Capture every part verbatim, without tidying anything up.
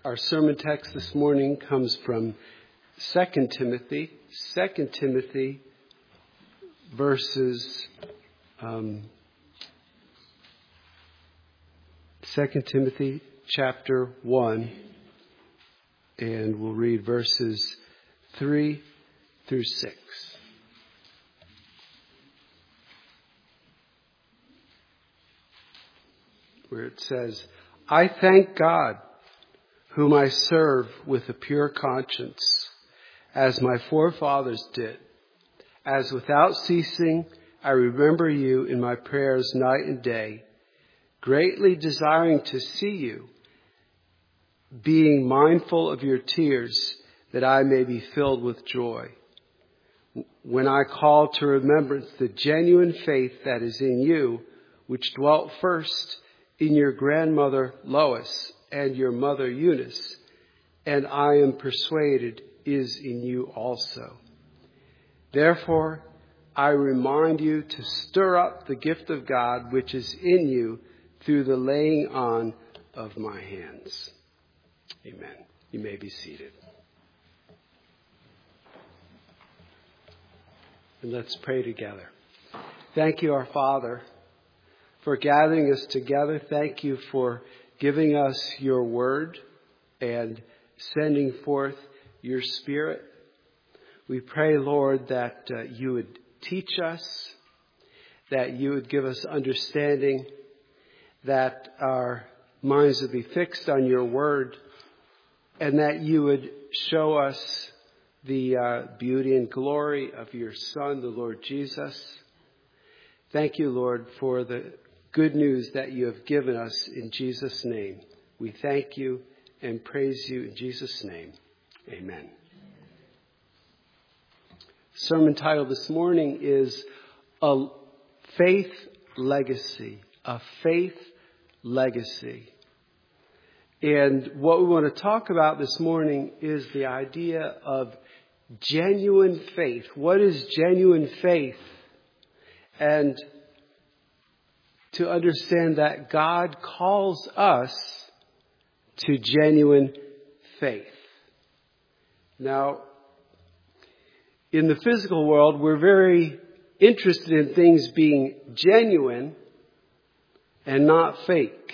Our sermon text this morning comes from Second Timothy. Second Timothy verses, um, Second Timothy chapter one, and we'll read verses three through six. Where it says, I thank God, whom I serve with a pure conscience, as my forefathers did, as without ceasing I remember you in my prayers night and day, greatly desiring to see you, being mindful of your tears, that I may be filled with joy. When I call to remembrance the genuine faith that is in you, which dwelt first in your grandmother Lois and your mother Eunice, and I am persuaded is in you also. Therefore, I remind you to stir up the gift of God which is in you through the laying on of my hands. Amen. You may be seated. And let's pray together. Thank you, our Father, for gathering us together. Thank you for giving us your word and sending forth your Spirit. We pray, Lord, that uh, you would teach us, that you would give us understanding, that our minds would be fixed on your word, and that you would show us the uh, beauty and glory of your Son, the Lord Jesus. Thank you, Lord, for the good news that you have given us in Jesus' name. We thank you and praise you in Jesus' name. Amen. Sermon title this morning is A Faith Legacy. A Faith Legacy. And what we want to talk about this morning is the idea of genuine faith. What is genuine faith? And to understand that God calls us to genuine faith. Now, in the physical world, we're very interested in things being genuine and not fake.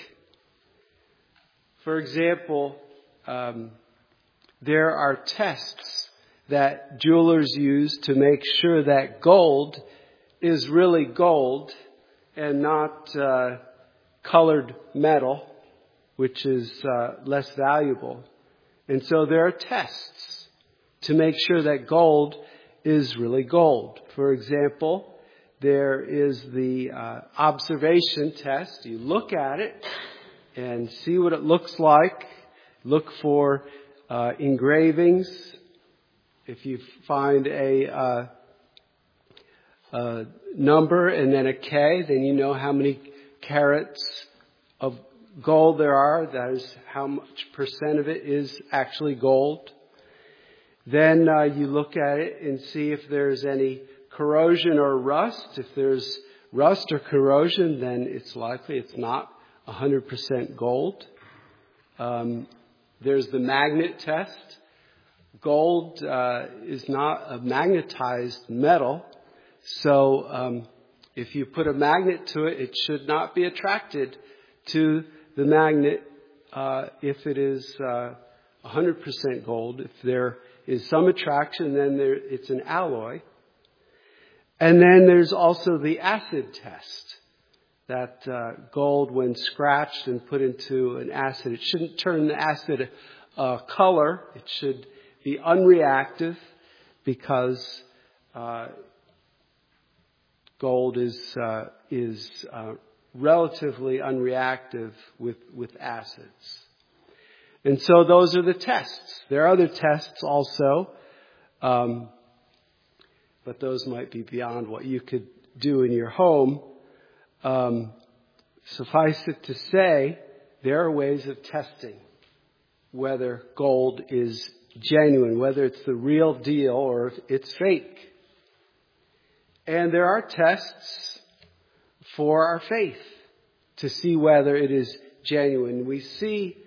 For example, um, there are tests that jewelers use to make sure that gold is really gold and not uh, colored metal, which is uh, less valuable. And so there are tests to make sure that gold is really gold. For example, there is the uh, observation test. You look at it and see what it looks like. Look for uh, engravings. If you find a uh, Uh, number and then a K, then you know how many carats of gold there are. That is how much percent of it is actually gold. Then uh, you look at it and see if there's any corrosion or rust. If there's rust or corrosion, then it's likely it's not one hundred percent gold. Um, there's the magnet test. Gold uh, is not a magnetized metal. So um, if you put a magnet to it, it should not be attracted to the magnet uh, if it is uh, one hundred percent gold. If there is some attraction, then there, it's an alloy. And then there's also the acid test. That uh, gold, when scratched and put into an acid, it shouldn't turn the acid uh, color. It should be unreactive because uh, gold is uh, is uh, relatively unreactive with with acids. And so those are the tests. There are other tests also, um, but those might be beyond what you could do in your home. Um, suffice it to say, there are ways of testing whether gold is genuine, whether it's the real deal or if it's fake. And there are tests for our faith to see whether it is genuine. We see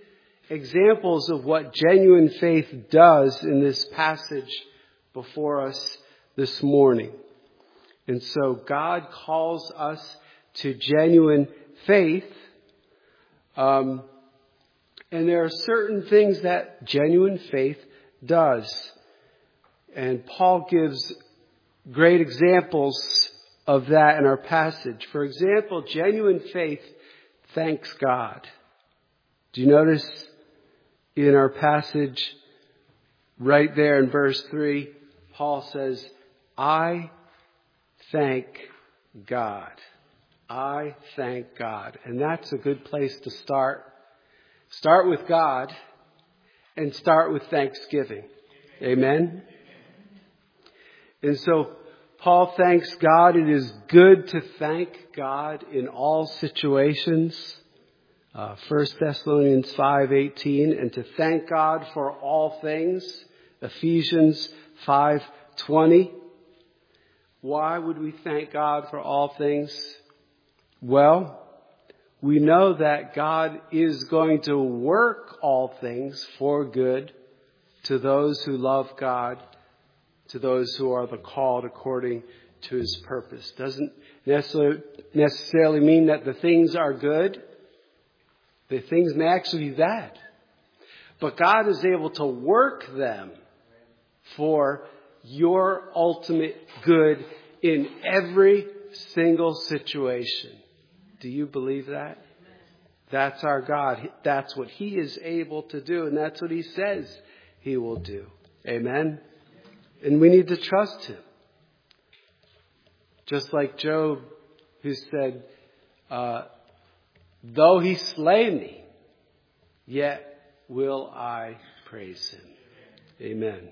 examples of what genuine faith does in this passage before us this morning. And so God calls us to genuine faith. Um, and there are certain things that genuine faith does. And Paul gives great examples of that in our passage. For example, genuine faith thanks God. Do you notice in our passage right there in verse three, Paul says, I thank God. I thank God. And that's a good place to start. Start with God and start with thanksgiving. Amen? And so Paul thanks God. It is good to thank God in all situations. Uh, First Thessalonians five eighteen, and to thank God for all things. Ephesians five twenty. Why would we thank God for all things? Well, we know that God is going to work all things for good to those who love God, to those who are the called according to his purpose. Doesn't necessarily, necessarily mean that the things are good. The things may actually be bad. But God is able to work them for your ultimate good in every single situation. Do you believe that? That's our God. That's what he is able to do, and that's what he says he will do. Amen? And we need to trust him. Just like Job, who said, uh, though he slay me, yet will I praise him. Amen.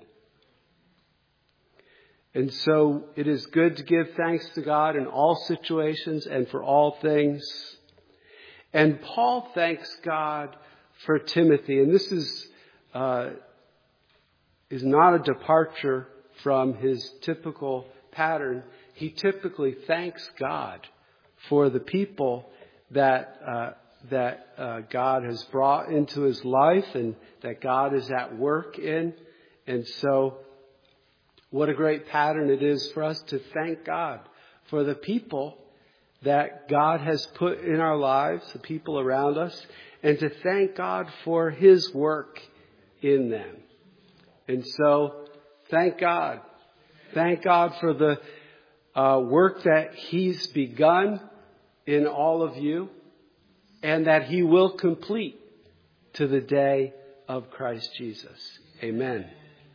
And so it is good to give thanks to God in all situations and for all things. And Paul thanks God for Timothy. And this is uh, is not a departure from his typical pattern. He typically thanks God for the people that uh, that uh, God has brought into his life and that God is at work in. And so what a great pattern it is for us to thank God for the people that God has put in our lives, the people around us, and to thank God for his work in them. And so, thank God. Thank God for the uh, work that he's begun in all of you and that he will complete to the day of Christ Jesus. Amen.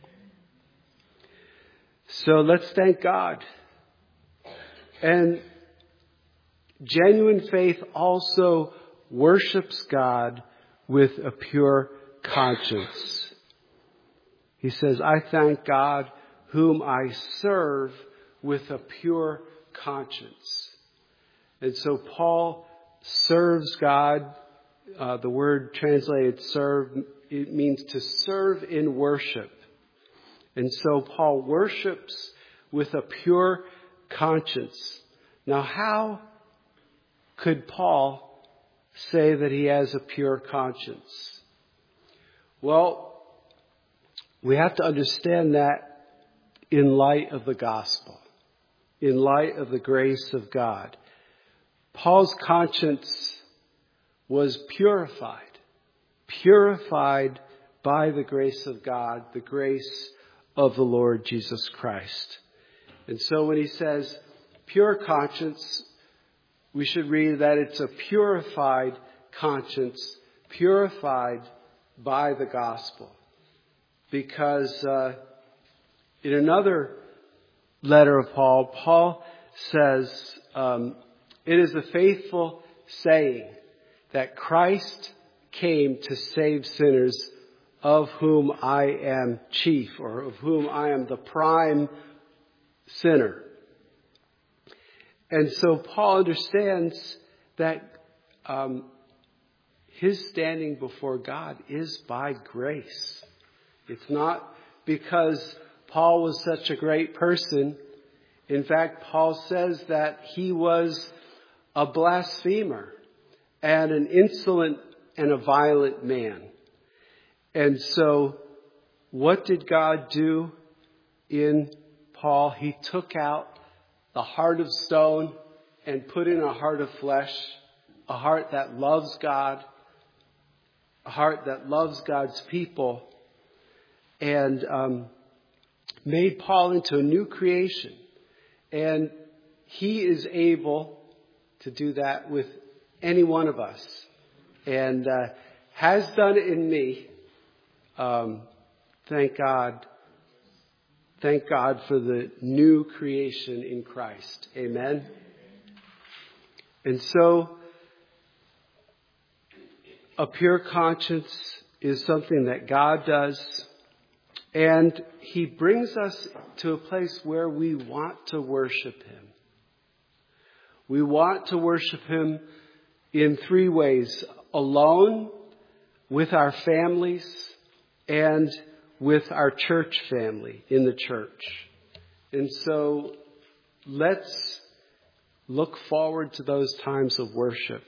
So let's thank God. And genuine faith also worships God with a pure conscience. He says, I thank God whom I serve with a pure conscience. And so Paul serves God. Uh, the word translated serve, it means to serve in worship. And so Paul worships with a pure conscience. Now, how could Paul say that he has a pure conscience? Well, we have to understand that in light of the gospel, in light of the grace of God. Paul's conscience was purified, purified by the grace of God, the grace of the Lord Jesus Christ. And so when he says pure conscience, we should read that it's a purified conscience, purified by the gospel. Because uh, in another letter of Paul, Paul says, um, it is a faithful saying that Christ came to save sinners, of whom I am chief, or of whom I am the prime sinner. And so Paul understands that um, his standing before God is by grace. It's not because Paul was such a great person. In fact, Paul says that he was a blasphemer and an insolent and a violent man. And so what did God do in Paul? He took out the heart of stone and put in a heart of flesh, a heart that loves God, a heart that loves God's people, and um, made Paul into a new creation. And he is able to do that with any one of us, and uh, has done it in me. Um, thank God. Thank God for the new creation in Christ. Amen. And so, a pure conscience is something that God does, and He brings us to a place where we want to worship Him. We want to worship Him in three ways: alone, with our families, and with our church family in the church. And so let's look forward to those times of worship.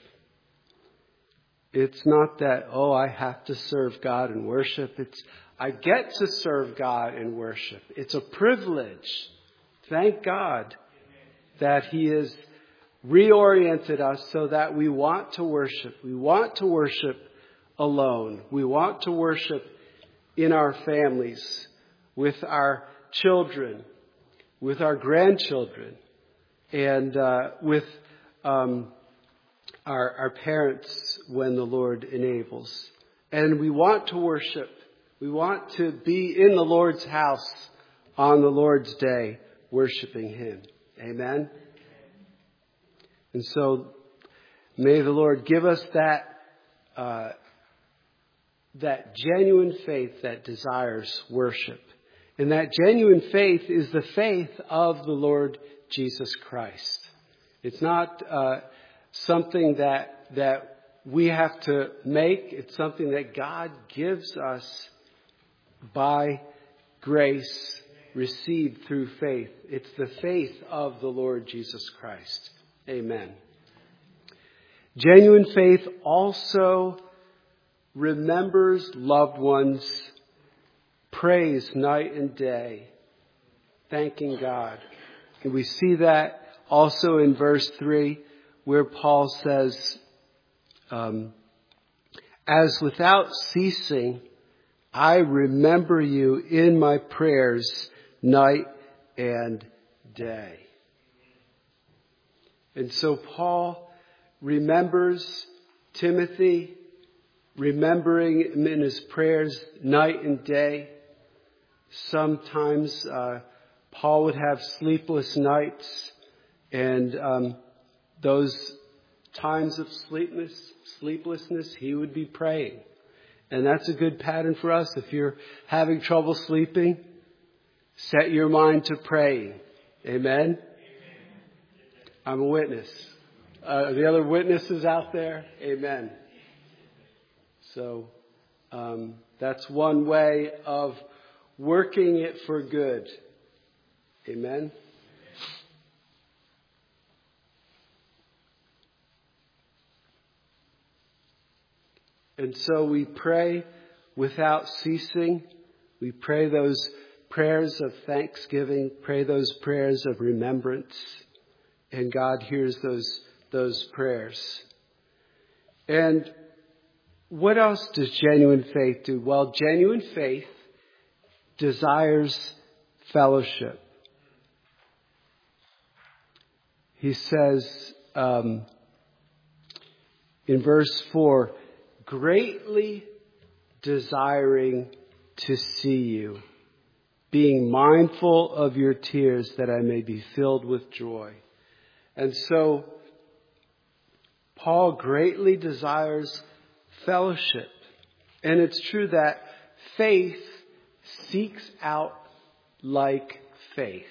It's not that, oh, I have to serve God and worship. It's, I get to serve God and worship. It's a privilege. Thank God that He has reoriented us so that we want to worship. We want to worship alone. We want to worship in our families, with our children, with our grandchildren, and uh, with um, our, our parents when the Lord enables. And we want to worship. We want to be in the Lord's house on the Lord's day, worshiping Him. Amen? And so may the Lord give us that uh, that genuine faith that desires worship. And that genuine faith is the faith of the Lord Jesus Christ. It's not uh, something that that we have to make. It's something that God gives us by grace, received through faith. It's the faith of the Lord Jesus Christ. Amen. Genuine faith also remembers loved ones, prays night and day, thanking God. And we see that also in verse three, where Paul says, um, as without ceasing, I remember you in my prayers night and day. And so Paul remembers Timothy, remembering him in his prayers night and day. Sometimes uh, Paul would have sleepless nights, and um, those times of sleepless, sleeplessness, he would be praying. And that's a good pattern for us. If you're having trouble sleeping, set your mind to praying. Amen? I'm a witness. Uh, the other witnesses out there? Amen. So um, that's one way of working it for good. Amen. And so we pray without ceasing. We pray those prayers of thanksgiving, pray those prayers of remembrance, and God hears those those prayers. And what else does genuine faith do? Well, genuine faith desires fellowship. He says um, in verse four, greatly desiring to see you, being mindful of your tears, that I may be filled with joy. And so Paul greatly desires fellowship. And it's true that faith seeks out like faith.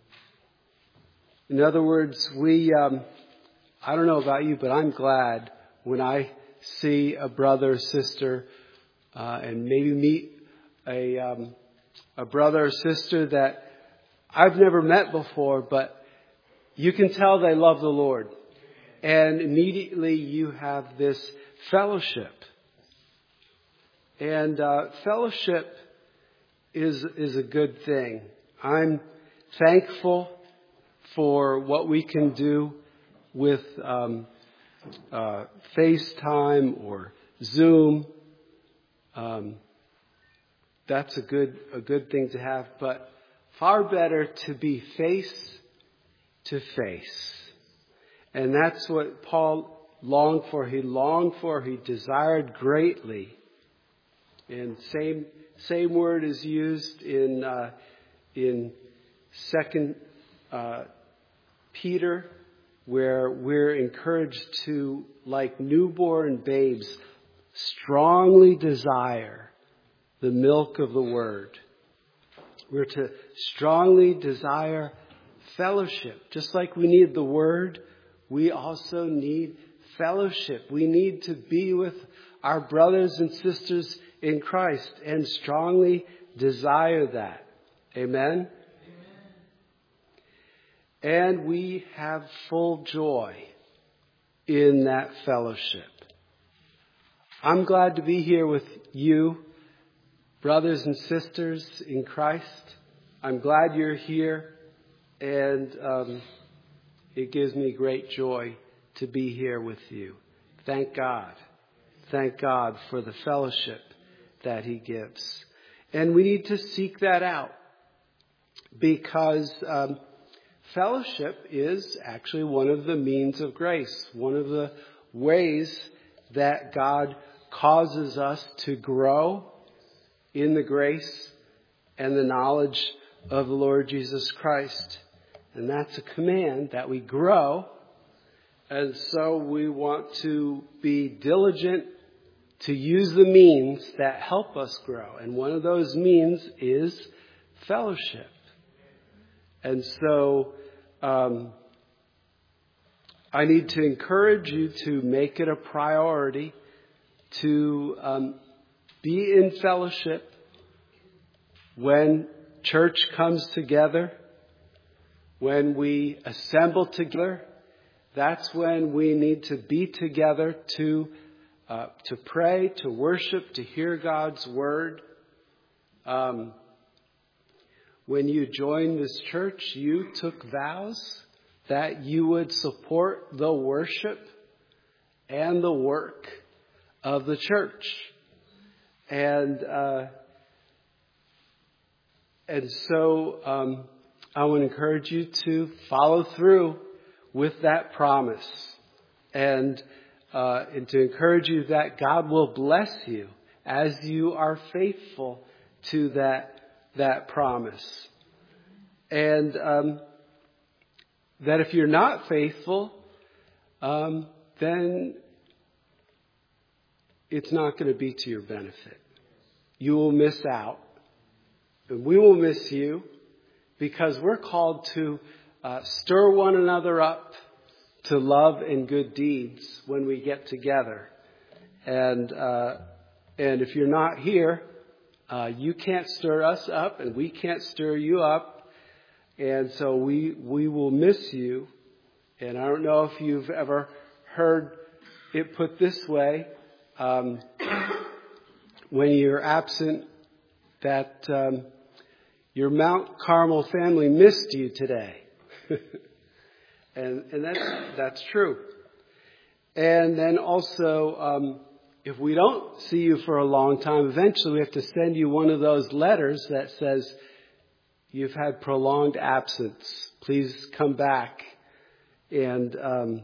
In other words, we, um, I don't know about you, but I'm glad when I see a brother or sister uh, and maybe meet a, um, a brother or sister that I've never met before, but you can tell they love the Lord. And immediately you have this fellowship. And uh, fellowship is is a good thing. I'm thankful for what we can do with um, uh, FaceTime or Zoom. Um, that's a good a good thing to have, but far better to be face to face. And that's what Paul longed for. He longed for, he desired greatly. And same same word is used in uh, in Second uh, Peter, where we're encouraged to, like newborn babes, strongly desire the milk of the Word. We're to strongly desire fellowship. Just like we need the Word, we also need fellowship. We need to be with our brothers and sisters in Christ and strongly desire that. Amen? And we have full joy in that fellowship. I'm glad to be here with you, brothers and sisters in Christ. I'm glad you're here, and um, it gives me great joy to be here with you. Thank God. Thank God for the fellowship that He gives. And we need to seek that out, because um, fellowship is actually one of the means of grace, one of the ways that God causes us to grow in the grace and the knowledge of the Lord Jesus Christ. And that's a command that we grow. And so we want to be diligent to use the means that help us grow. And one of those means is fellowship. And so um, I need to encourage you to make it a priority to um, be in fellowship when church comes together, when we assemble together. That's when we need to be together to uh, to pray, to worship, to hear God's word. Um, when you joined this church, you took vows that you would support the worship and the work of the church. And uh, and so um, I want to encourage you to follow through with that promise, and uh, and to encourage you that God will bless you as you are faithful to that that promise, and um, that if you're not faithful, um, then it's not going to be to your benefit. You will miss out, and we will miss you, because we're called to uh, stir one another up to love and good deeds when we get together. And uh, and if you're not here, uh, you can't stir us up, and we can't stir you up. And so we we will miss you. And I don't know if you've ever heard it put this way. Um, when you're absent, that um, your Mount Carmel family missed you today. and and that's, that's true. And then also, um, if we don't see you for a long time, eventually we have to send you one of those letters that says, you've had prolonged absence. Please come back. And um,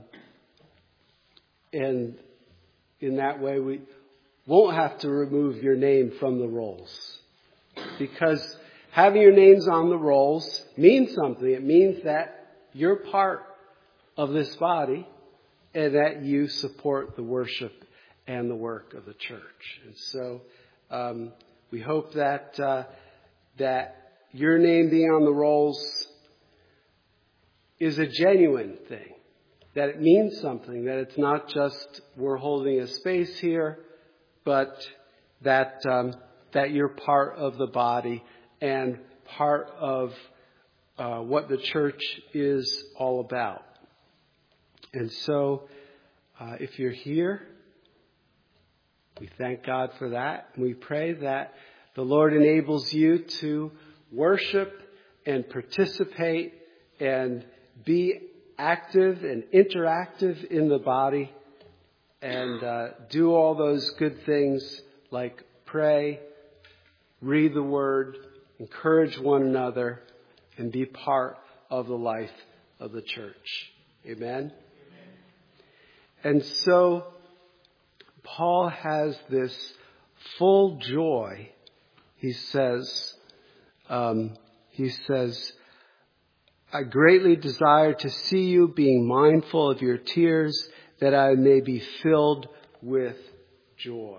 and in that way, we won't have to remove your name from the rolls. Because having your names on the rolls means something. It means that you're part of this body and that you support the worship and the work of the church. And so um, we hope that uh, that your name being on the rolls is a genuine thing, that it means something, that it's not just we're holding a space here, but that um, that you're part of the body and part of uh, what the church is all about. And so uh, if you're here We thank God for that. And we pray that the Lord enables you to worship and participate and be active and interactive in the body and uh, do all those good things like pray, read the Word, encourage one another, and be part of the life of the church. Amen? Amen. And so Paul has this full joy. He says, um, he says, I greatly desire to see you, being mindful of your tears, that I may be filled with joy.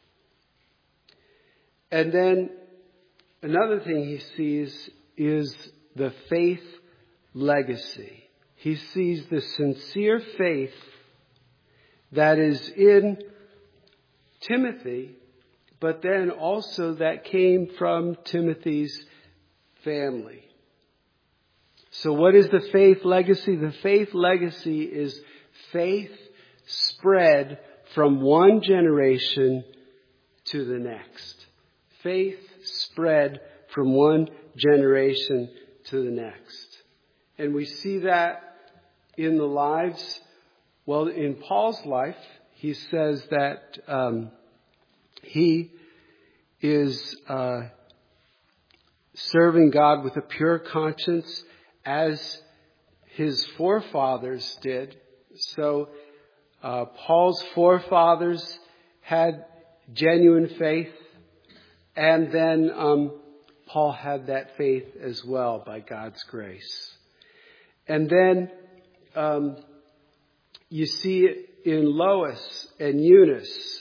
And then another thing he sees is the faith legacy. He sees the sincere faith that is in Timothy, but then also that came from Timothy's family. So what is the faith legacy? The faith legacy is faith spread from one generation to the next. Faith spread from one generation to the next. And we see that in the lives, well, in Paul's life, he says that um, he is uh, serving God with a pure conscience as his forefathers did. So uh, Paul's forefathers had genuine faith, and then um, Paul had that faith as well by God's grace. And then um, you see it in Lois and Eunice.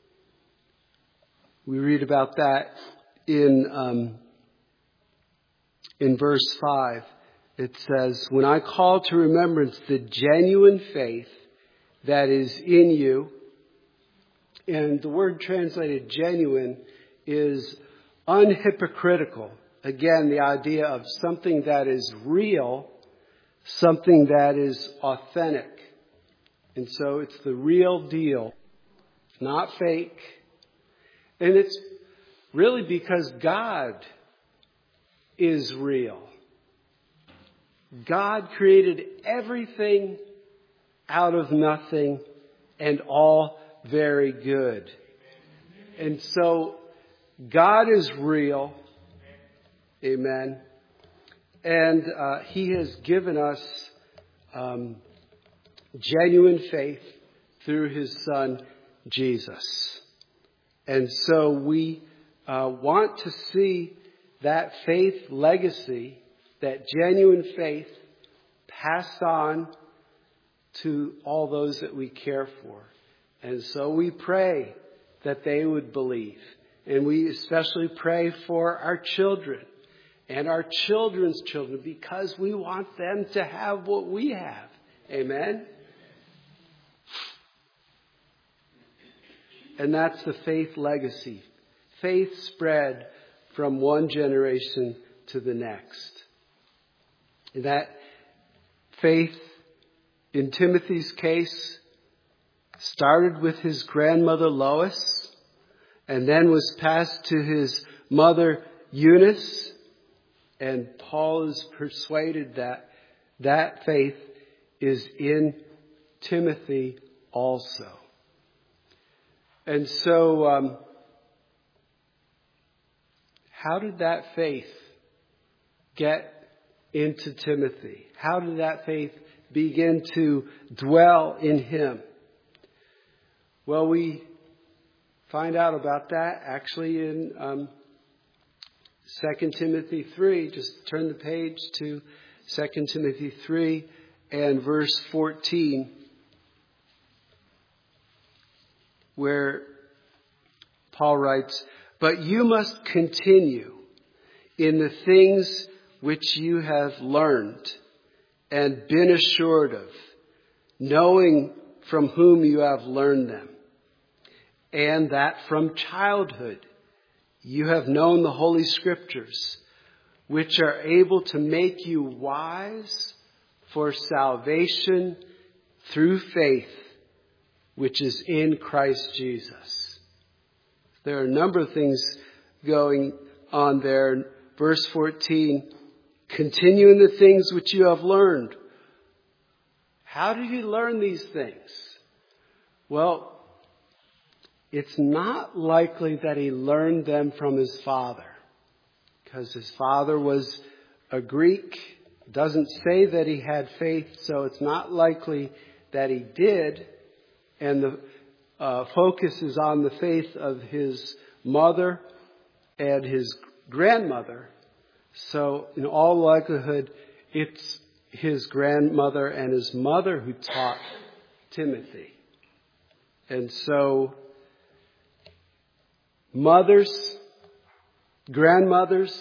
We read about that in um, in verse five. It says, when I call to remembrance the genuine faith that is in you, and the word translated genuine is unhypocritical. Again, the idea of something that is real, something that is authentic. And so it's the real deal, not fake. And it's really because God is real. God created everything out of nothing and all very good. And so God is real. Amen. And uh, He has given us um, genuine faith through His Son, Jesus. And so we uh, want to see that faith legacy, that genuine faith, passed on to all those that we care for. And so we pray that they would believe. And we especially pray for our children and our children's children, because we want them to have what we have. Amen? And that's the faith legacy. Faith spread from one generation to the next. And that faith, in Timothy's case, started with his grandmother Lois, and then was passed to his mother Eunice. And Paul is persuaded that that faith is in Timothy also. And so, um, how did that faith get into Timothy? How did that faith begin to dwell in him? Well, we find out about that actually in um, Second Timothy three. Just turn the page to Second Timothy three and verse fourteen, where Paul writes, "But you must continue in the things which you have learned and been assured of, knowing from whom you have learned them, and that from childhood you have known the Holy Scriptures, which are able to make you wise for salvation through faith, which is in Christ Jesus." There are a number of things going on there. Verse fourteen, continue in the things which you have learned. How did he learn these things? Well, it's not likely that he learned them from his father, because his father was a Greek. Doesn't say that he had faith, so it's not likely that he did. And the uh, focus is on the faith of his mother and his grandmother. So in all likelihood, it's his grandmother and his mother who taught Timothy. And so mothers, grandmothers,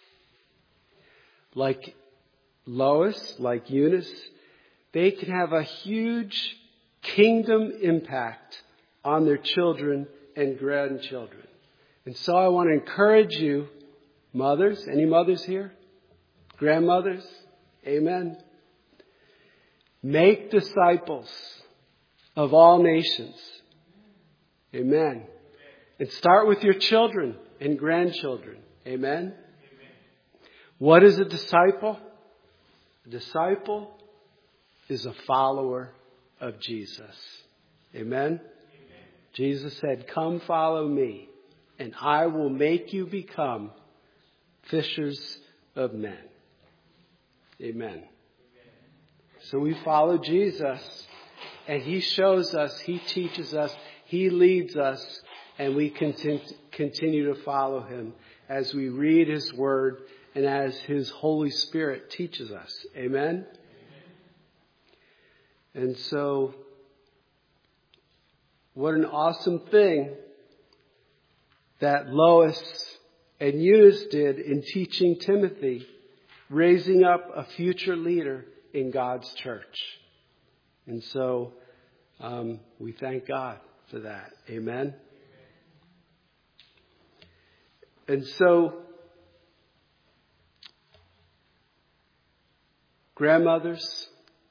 like Lois, like Eunice, they can have a huge kingdom impact on their children and grandchildren. And so I want to encourage you, mothers, any mothers here? Grandmothers? Amen. Make disciples of all nations. Amen. And start with your children and grandchildren. Amen. What is a disciple? A disciple is a follower of Jesus. Amen? Amen. Jesus said, come follow me, and I will make you become fishers of men. Amen. Amen. So we follow Jesus, and he shows us, he teaches us, he leads us, and we continue to follow him as we read his word and as his Holy Spirit teaches us. Amen? Amen. And so, what an awesome thing that Lois and Eunice did in teaching Timothy, raising up a future leader in God's church. And so, um, we thank God for that. Amen? And so, grandmothers,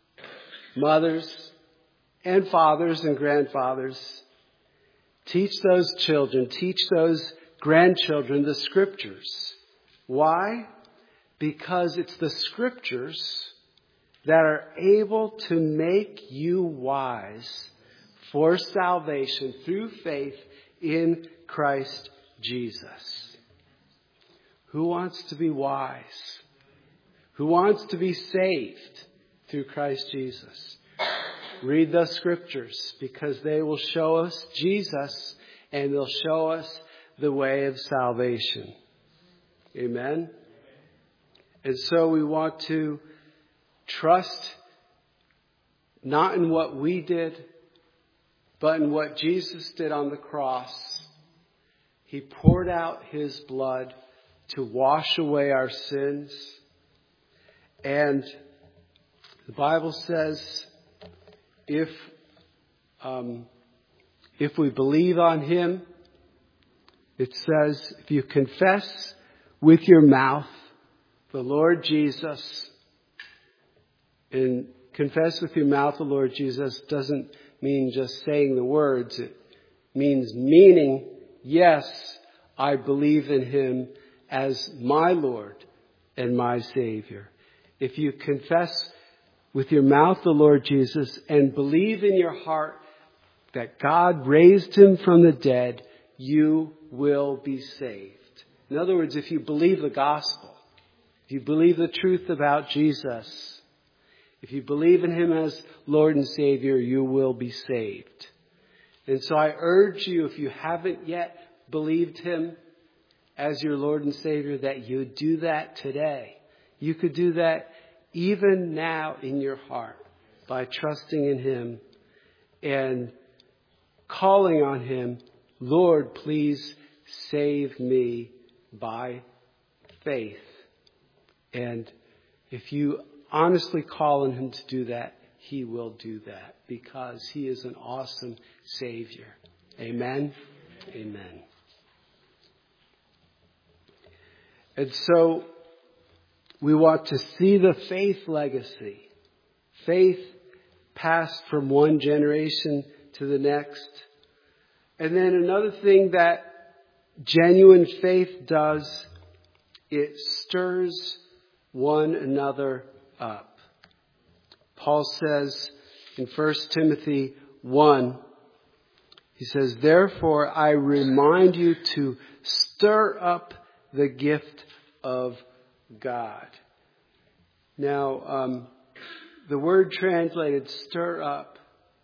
mothers, and fathers and grandfathers, teach those children, teach those grandchildren the scriptures. Why? Because it's the scriptures that are able to make you wise for salvation through faith in Christ Jesus. Who wants to be wise? Who wants to be saved through Christ Jesus? Read the scriptures, because they will show us Jesus and they'll show us the way of salvation. Amen? And so we want to trust not in what we did, but in what Jesus did on the cross. He poured out his blood to wash away our sins. And the Bible says if um, if we believe on him, it says if you confess with your mouth the Lord Jesus, and confess with your mouth the Lord Jesus doesn't mean just saying the words. It means meaning, yes, I believe in him as my Lord and my Savior. If you confess with your mouth the Lord Jesus and believe in your heart that God raised him from the dead, you will be saved. In other words, if you believe the gospel, if you believe the truth about Jesus, if you believe in him as Lord and Savior, you will be saved. And so I urge you, if you haven't yet believed him as your Lord and Savior, that you do that today. You could do that even now in your heart by trusting in him and calling on him, Lord, please save me by faith. And if you honestly call on him to do that, he will do that, because he is an awesome Savior. Amen? Amen. And so we want to see the faith legacy. Faith passed from one generation to the next. And then another thing that genuine faith does, it stirs one another up. Paul says in First Timothy one, he says, therefore I remind you to stir up the gift of God. Now, um, the word translated stir up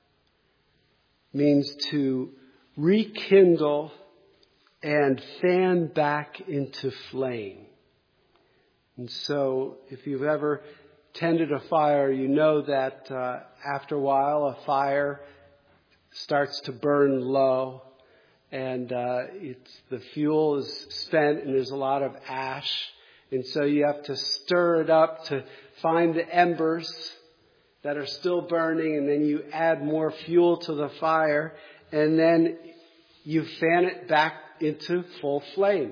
means to rekindle and fan back into flame. And so if you've ever tended a fire, you know that uh, after a while a fire starts to burn low, and uh, it's the fuel is spent and there's a lot of ash, and so you have to stir it up to find the embers that are still burning, and then you add more fuel to the fire, and then you fan it back into full flame.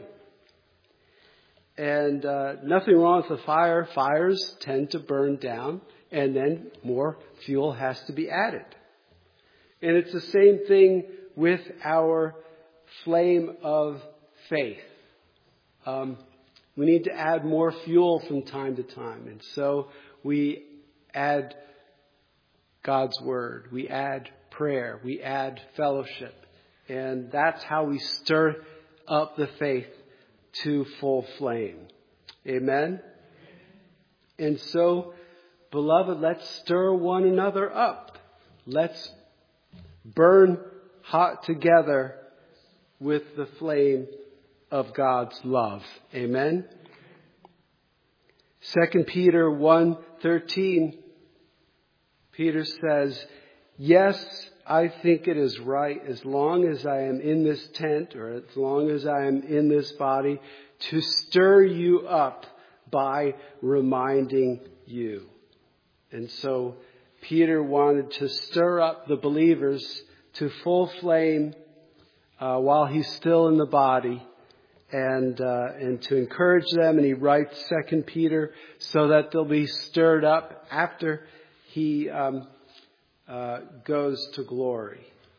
And uh, nothing wrong with the fire. Fires tend to burn down, and then more fuel has to be added. And it's the same thing with our flame of faith. Um, we need to add more fuel from time to time. And so we add God's Word. We add prayer. We add fellowship. And that's how we stir up the faith to full flame. Amen? And so, beloved, let's stir one another up. Let's burn hot together with the flame of God's love. Amen? Second Peter one thirteen, Peter says, yes, I think it is right, as long as I am in this tent, or as long as I am in this body, to stir you up by reminding you. And so Peter wanted to stir up the believers to full flame uh, while he's still in the body, and uh, and to encourage them. And he writes Second Peter so that they'll be stirred up after he um, uh, goes to glory.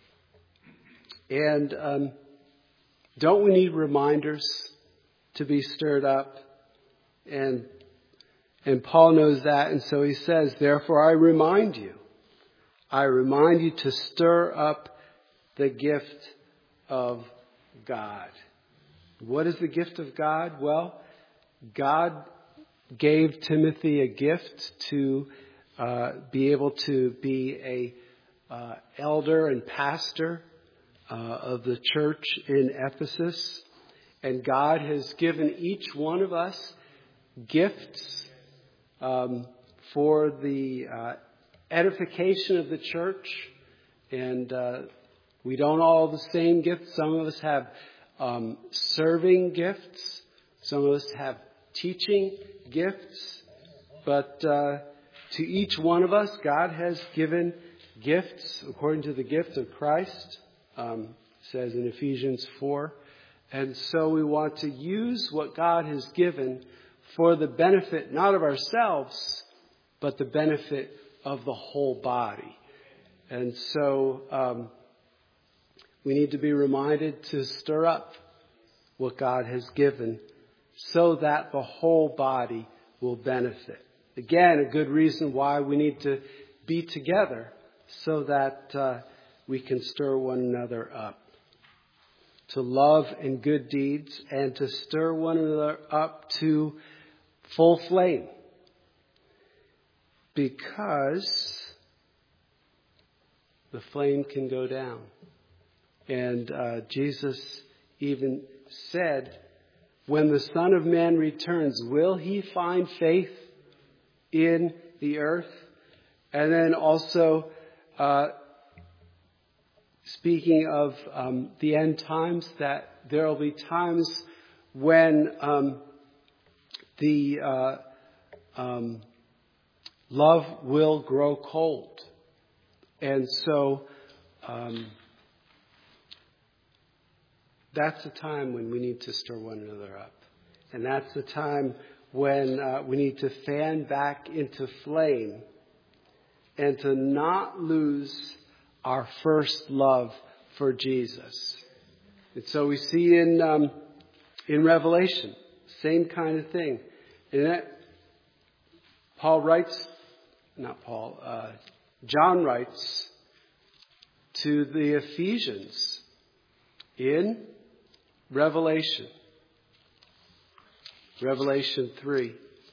And um, don't we need reminders to be stirred up? And and Paul knows that, and so he says, therefore I remind you. I remind you to stir up the gift of God. What is the gift of God? Well, God gave Timothy a gift to uh, be able to be a uh, elder and pastor uh, of the church in Ephesus. And God has given each one of us gifts um, for the uh, edification of the church. And uh, we don't all have the same gifts. Some of us have um, serving gifts. Some of us have teaching gifts. But uh, to each one of us, God has given gifts according to the gift of Christ. Um, it says in Ephesians four. And so we want to use what God has given for the benefit, not of ourselves, but the benefit of the whole body. And so um, we need to be reminded to stir up what God has given so that the whole body will benefit. Again, a good reason why we need to be together so that uh, we can stir one another up. To love and good deeds, and to stir one another up to full flame. Because the flame can go down. And uh, Jesus even said, when the Son of Man returns, will he find faith in the earth? And then also, uh, speaking of um, the end times, that there will be times when um, the uh, um, love will grow cold. And so um, that's the time when we need to stir one another up. And that's the time when uh, we need to fan back into flame and to not lose our first love for Jesus. And so we see in um, in Revelation, same kind of thing. And that Paul writes, not Paul, uh, John writes to the Ephesians in Revelation, Revelation three.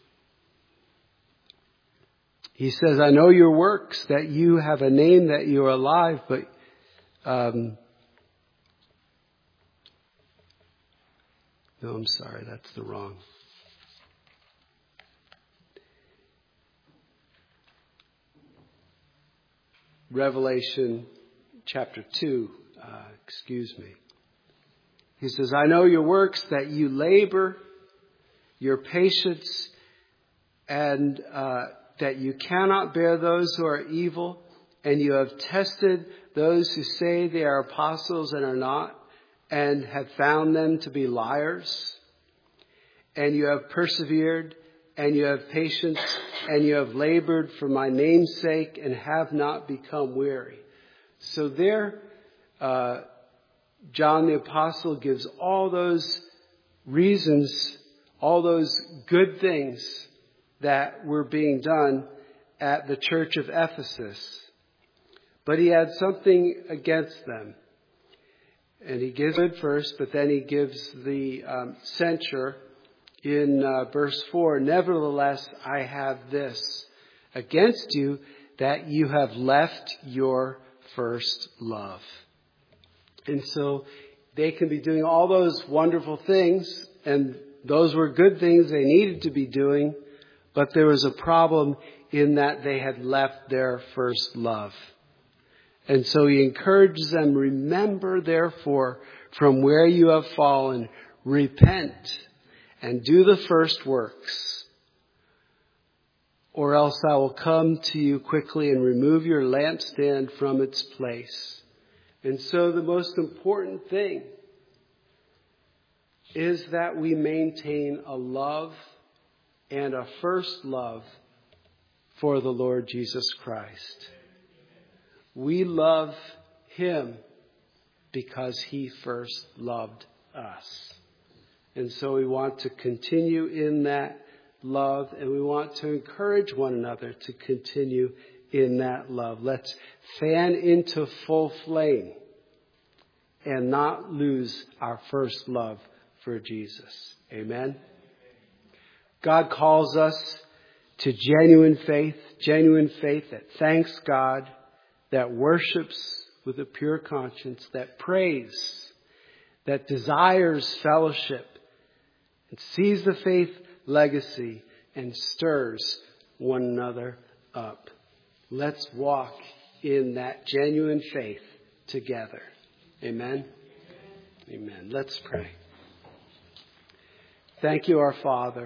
He says, I know your works, that you have a name, that you are alive, but um, no, I'm sorry, that's the wrong. Revelation chapter two, uh, excuse me. He says, I know your works, that you labor, your patience, and uh, that you cannot bear those who are evil, and you have tested those who say they are apostles and are not, and have found them to be liars. And you have persevered, and you have patience, and you have labored for my name's sake, and have not become weary. So there, uh, John the Apostle gives all those reasons, all those good things that were being done at the church of Ephesus. But he had something against them. And he gives it first, but then he gives the um, censure in uh, verse four. Nevertheless, I have this against you, that you have left your first love. And so they can be doing all those wonderful things, and those were good things they needed to be doing, but there was a problem in that they had left their first love. And so he encourages them, remember therefore from where you have fallen, repent and do the first works, or else I will come to you quickly and remove your lampstand from its place. And so the most important thing is that we maintain a love and a first love for the Lord Jesus Christ. We love him because he first loved us. And so we want to continue in that love, and we want to encourage one another to continue in that love. Let's fan into full flame and not lose our first love for Jesus. Amen. God calls us to genuine faith, genuine faith that thanks God, that worships with a pure conscience, that prays, that desires fellowship, and sees the faith legacy and stirs one another up. Let's walk in that genuine faith together. Amen? Amen. Let's pray. Thank you, our Father.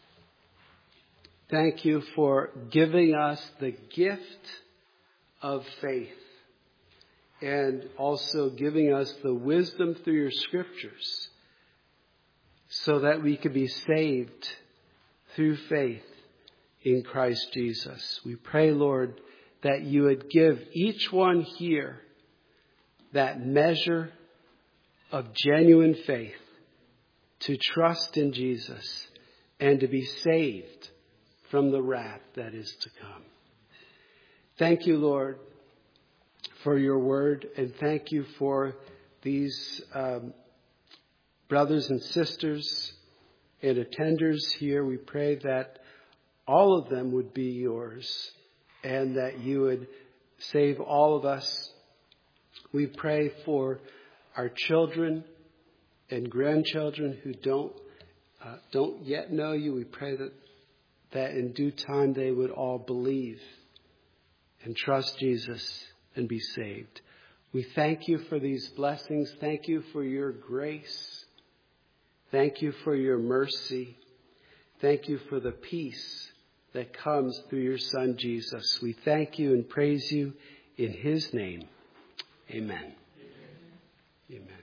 Thank you for giving us the gift of faith, and also giving us the wisdom through your scriptures so that we could be saved through faith in Christ Jesus. We pray, Lord, that you would give each one here that measure of genuine faith to trust in Jesus and to be saved from the wrath that is to come. Thank you, Lord, for your word, and thank you for these um, brothers and sisters and attenders here. We pray that all of them would be yours and that you would save all of us. We pray for our children and grandchildren who don't uh, don't yet know you. We pray that that in due time they would all believe and trust Jesus and be saved. We thank you for these blessings. Thank you for your grace. Thank you for your mercy. Thank you for the peace that comes through your Son, Jesus. We thank you and praise you in his name. Amen. Amen. Amen.